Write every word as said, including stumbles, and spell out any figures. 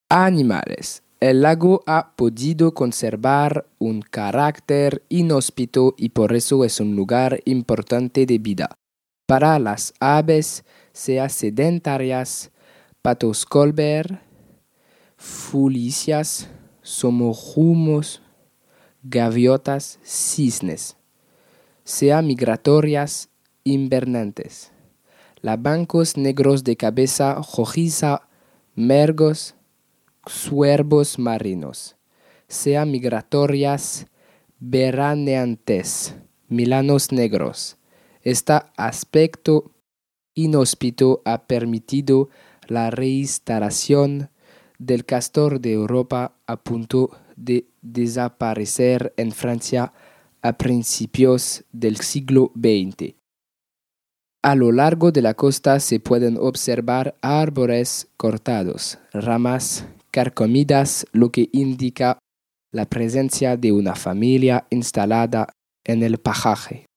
Animales. El lago ha podido conservar un carácter inhóspito y por eso es un lugar importante de vida. Para las aves, sea sedentarias, patos colbert, fulicias, somorrumos, gaviotas, cisnes, sea migratorias, invernantes. Labancos negros de cabeza rojiza, mergos, cuervos marinos, sea migratorias, veraneantes, milanos negros. Este aspecto inhóspito ha permitido la reinstalación del castor de Europa a punto de desaparecer en Francia a principios del siglo veinte. A lo largo de la costa se pueden observar árboles cortados, ramas carcomidas, lo que indica la presencia de una familia instalada en el paraje.